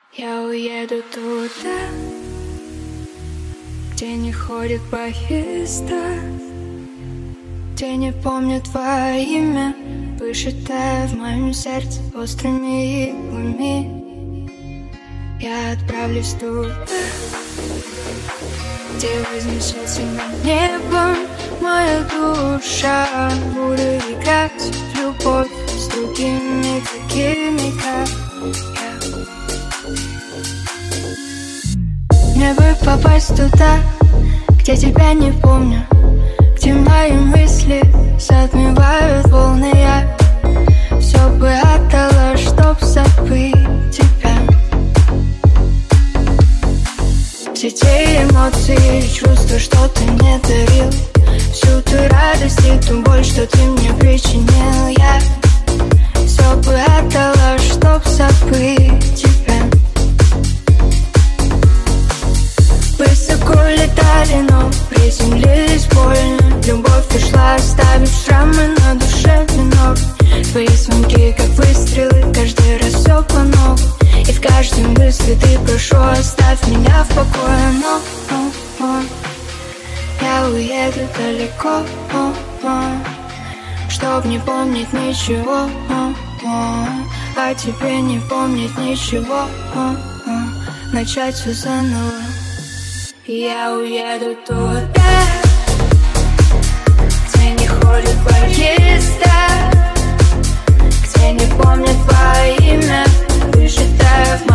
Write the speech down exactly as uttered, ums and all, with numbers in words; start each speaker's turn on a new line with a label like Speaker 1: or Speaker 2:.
Speaker 1: Я уеду туда, где не ходят поезда, где не помнят твое имя, вышитое в моем сердце острыми иглами. Я отправлюсь туда, где вознесется над небом моя душа. Буду играть в любовь с другими такими, как я. Мне бы попасть туда, где тебя не помню, где мои мысли затмевают волны. Я все бы отдала, чтоб забыть тебя. Все те эмоции и чувства, что ты мне дарил, всю ту радость и ту боль, что ты мне причинил. Я все бы отдала, чтоб забыть тебя. Высоко летали, но приземлились больно. Любовь ушла, оставив шрамы на душе виновь. Твои звонки, как выстрелы, каждый раз все по новому. И в каждой мысли ты прошу, оставь меня в покое. Но, но, но я уеду далеко, о, о, чтоб не помнить ничего, о, о, а тебе не помнить ничего, о, о, начать все заново. Я уеду туда, где не ходят поезда, где не помнят твое имя, вышитое в